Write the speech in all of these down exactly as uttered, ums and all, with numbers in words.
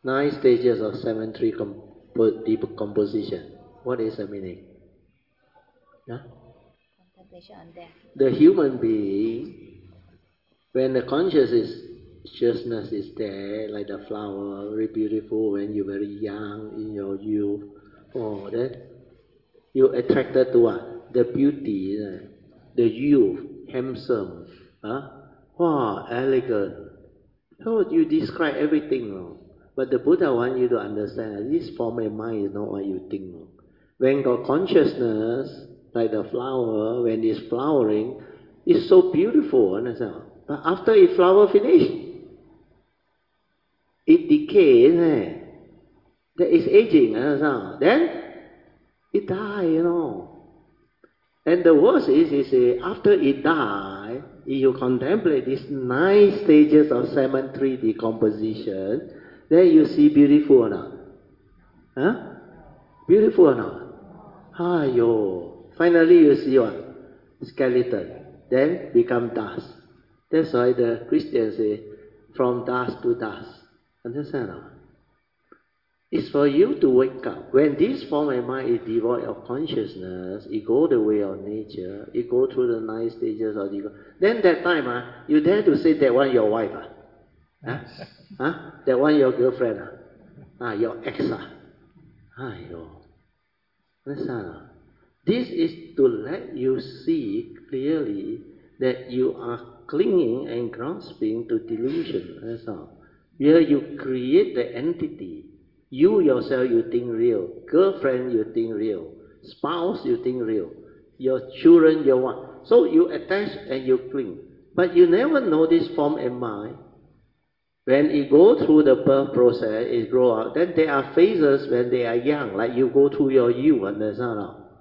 Nine stages of cemetery compo decomposition. What is the meaning? Huh? Contemplation on death. The human being, when the consciousness is there, like the flower, very beautiful when you're very young, in your youth, oh, then you attracted to what? The beauty, the youth, handsome, huh? Wow, elegant. So you describe everything wrong. But the Buddha wants you to understand that this form of mind is not what you think. When got consciousness, like the flower, when it's flowering, it's so beautiful, understand? But after it flower finish, it decays, eh? There is aging, understand? Then it die, you know. And the worst is, is uh, after it die, you contemplate these nine stages of cemetery decomposition, then you see beautiful or not? Huh? Beautiful or not? Ayo. Finally you see what? Skeleton. Then become dust. That's why the Christians say, from dust to dust. Understand or not? It's for you to wake up. When this form of mind is devoid of consciousness, it go the way of nature, it go through the nine stages of ego. Then that time, uh, you dare to say that one your wife, uh? huh? huh? That one your girlfriend, uh? ah, your ex. Uh? Ayo. Understand? Uh? This is to let you see clearly that you are clinging and grasping to delusion. That's all. Where you create the entity. You yourself, you think real. Girlfriend, you think real. Spouse, you think real. Your children, your what. So you attach and you cling. But you never know this form and mind. When it go through the birth process, it grow up. Then there are phases when they are young, like you go through your youth. Understand?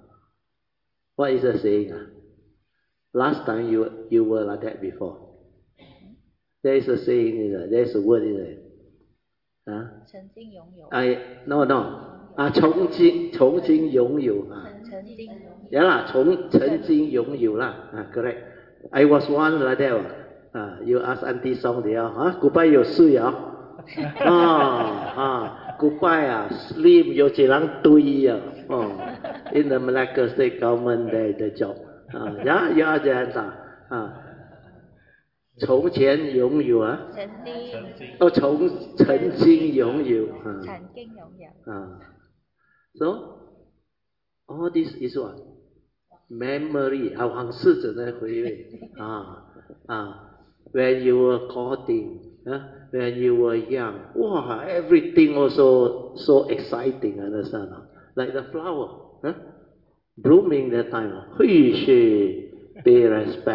What is the saying? Last time you you were like that before. There is a saying, there is a word in it. 啊， 曾经拥有。 哎 ，no no， 啊，曾经曾经拥有啊， 曾经。 呀啦，从曾經擁有啦，啊 ，correct。I was one like that 啊 ，you ask Auntie Song 啲啊，啊 ，goodbye 有水啊，啊啊 ，goodbye 啊 ，sleep 有一人堆啊，哦 ，in the Malacca State Government 的的 job， 啊，呀呀這樣啊，啊。從前擁有啊， 曾經， 哦，從曾經擁有啊， 曾經擁有啊 ，so all this is what memory 啊，往事者的回味啊啊 ，when you were courting 啊 ，when you were young， 哇 ，everything also so exciting， understand 啊 ，like the flower， 啊 ，blooming that time， 會去 pay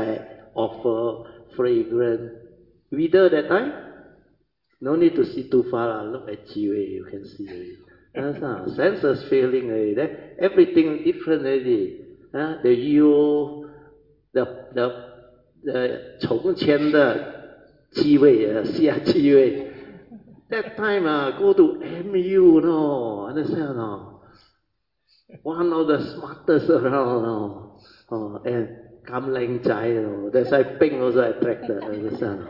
respect，offer。fragrant. Wither that time? No need to see too far. Look at you, you can see it. That's senses feeling already. Everything different already. Uh, the you, the the the 从前的气味啊，下气味。That time ah, go to M U, no, understand no? One of the smartest around, no, oh, and. 咁靚仔咯 ，that's why Ping also attracted understand.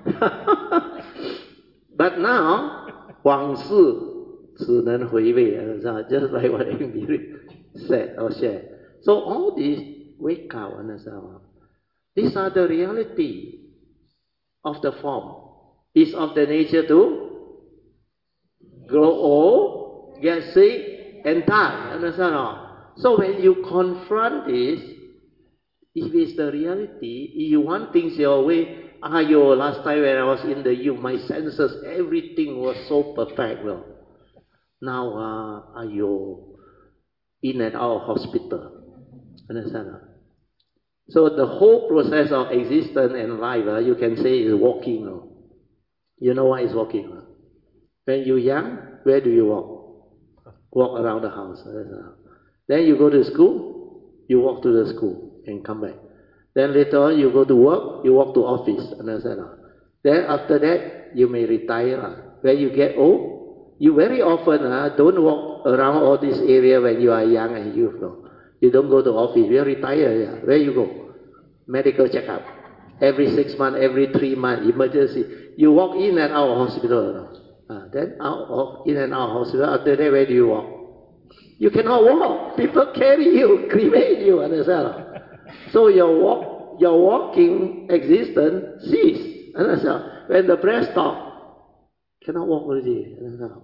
But now 往事只能回味 understand. Just like what Emily said or shared. So all these wake up understand. These are the reality of the form. Is of the nature to grow old, get sick, and die. Understand? So when you confront this. If it's the reality, if you want things your way, ayo, last time when I was in the youth, my senses, everything was so perfect. Well, now, uh, ayo, in and out of hospital. Understand? So the whole process of existence and life, uh, you can say is walking. Uh. You know what is walking? Uh? When you're young, where do you walk? Walk around the house. Uh. Then you go to school, you walk to the school. And come back. Then later on you go to work, you walk to office, understand? Then after that you may retire. When you get old, you very often uh, don't walk around all this area when you are young and youth. No? You don't go to office, you retire. Yeah. Where you go? Medical checkup. Every six months, every three months, emergency. You walk in and out of hospital. No? Uh, then out of, in and out of hospital, after that, where do you walk? You cannot walk. People carry you, cremate you, understand? So your walk, your walking existence cease, understand? When the breath stops, cannot walk already, understand?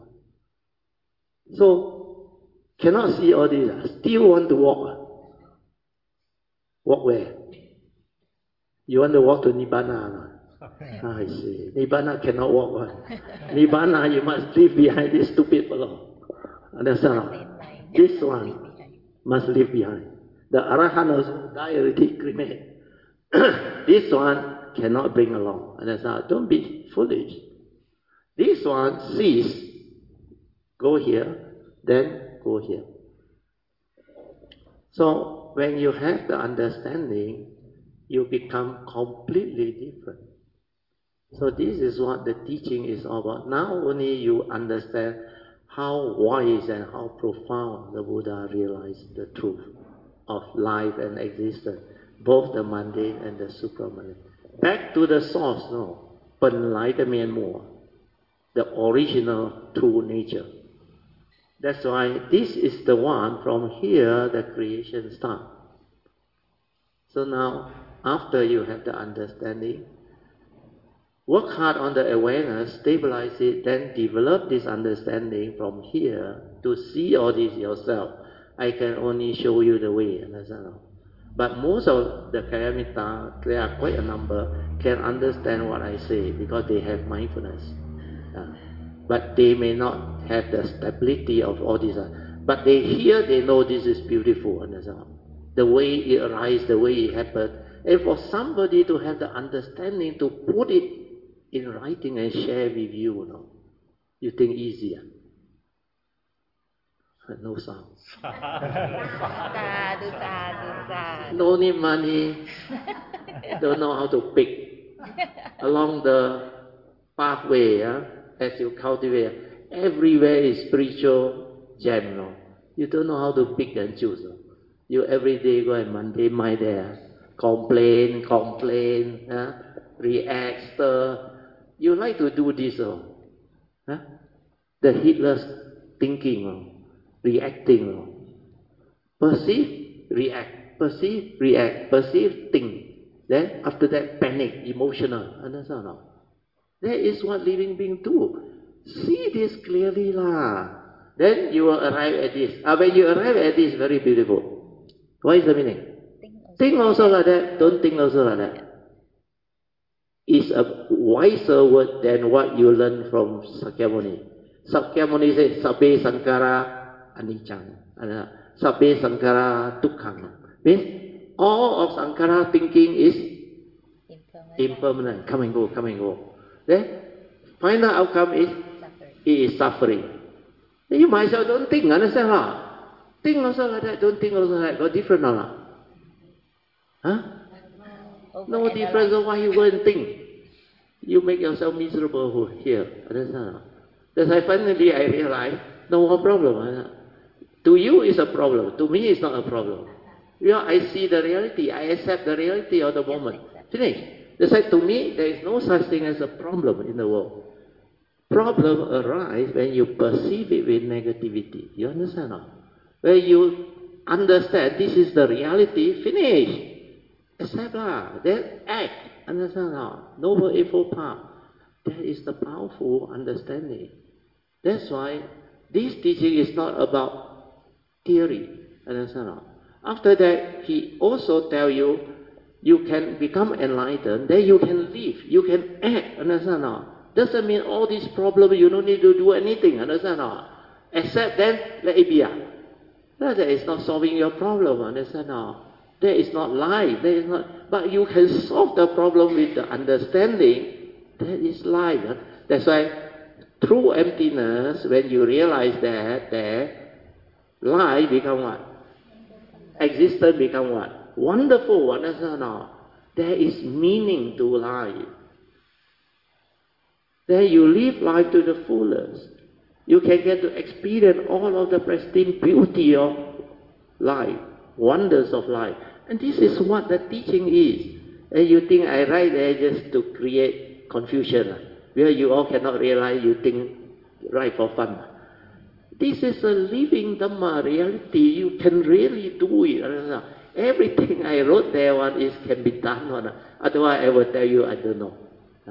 So, cannot see all this, still want to walk. Walk where? You want to walk to Nibbana? I see. Nibbana cannot walk. Nibbana, you must leave behind this stupid fellow. Understand? This one must leave behind. The Arahant also die already, cremate. This one cannot bring along. Understand? Don't be foolish. This one cease, go here, then go here. So when you have the understanding, you become completely different. So this is what the teaching is all about. Now only you understand how wise and how profound the Buddha realized the truth of life and existence, both the mundane and the supramundane. Back to the source, no. 本来的面目, the original true nature. That's why this is the one, from here the creation starts. So now, after you have the understanding, work hard on the awareness, stabilize it, then develop this understanding from here to see all this yourself. I can only show you the way, understand? But most of the Kalyamita, there are quite a number, can understand what I say because they have mindfulness. Uh, but they may not have the stability of all this. Uh, but they hear, they know this is beautiful, understand? The way it arises, the way it happens. And for somebody to have the understanding to put it in writing and share with you, you know, you think easier? No sound. No need money. Don't know how to pick. Along the pathway, uh, as you cultivate, everywhere is spiritual gem. No? You don't know how to pick and choose. No? You every day go and mundane mind there. Complain, complain, uh, react, stir. You like to do this. Uh, huh? The heedless thinking. Uh, reacting. Perceive, react. Perceive, react. Perceive, think. Then after that, panic, emotional. Understand or not? That is what living beings do. See this clearly lah. Then you will arrive at this. Uh, when you arrive at this, very beautiful. What is the meaning? Think also like that. Don't think also like that. It's a wiser word than what you learn from Sakyamuni. Sakyamuni says, Sabbe Sankara Anichang. Sabbe Sankara Dukkhang. Means all of Sankara thinking is impermanent. impermanent. Come and go, come and go. Then final outcome is suffering. It is suffering. Then you might say, don't think, understand lah? Think also like that, don't think also like that. Got different or not? Huh? Over no difference, so why you go and think? You make yourself miserable here. Understand? That's why finally I realized, no more problem. To you it's a problem. To me it's not a problem. Yeah, I see the reality. I accept the reality of the moment. Finish. That's why to me there is no such thing as a problem in the world. Problem arises when you perceive it with negativity. You understand? Or? When you understand this is the reality, finish. Accept lah. Then act. Understand? Or? Noble Eightfold Path. That is the powerful understanding. That's why this teaching is not about theory. Understand? Or? After that, he also tell you, you can become enlightened, then you can live, you can act. Understand? Or? Doesn't mean all these problems you don't need to do anything. Understand? Or? Except then, let it be. That is not solving your problem. Understand? Or? That is not life. That is not. But you can solve the problem with the understanding. That is life. That's why through emptiness, when you realize that, that life become what? Existence become what? Wonderful. Understand? Or? There is meaning to life. Then you live life to the fullest. You can get to experience all of the pristine beauty of life, wonders of life. And this is what the teaching is. And you think I write there just to create confusion. Where you all cannot realize, you think write for fun. This is a living Dhamma reality. You can really do it. Everything I wrote there one is can be done. One. Otherwise, I will tell you I don't know.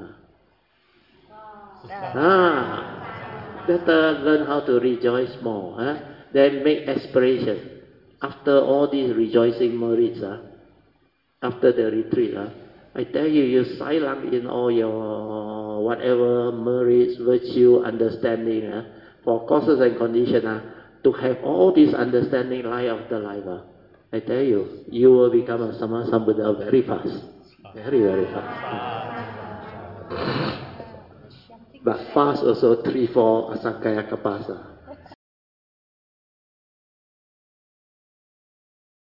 Ah. ah. Better learn how to rejoice more. Huh? Then make aspiration. After all these rejoicing merits, huh? After the retreat, huh? I tell you, you silent in all your whatever merits, virtue, understanding. Huh? For causes and conditions, uh, to have all this understanding life after life, uh, I tell you, you will become a Sammasambuddha very fast. Very, very fast. But fast also three, four Asakkaya Kapasa.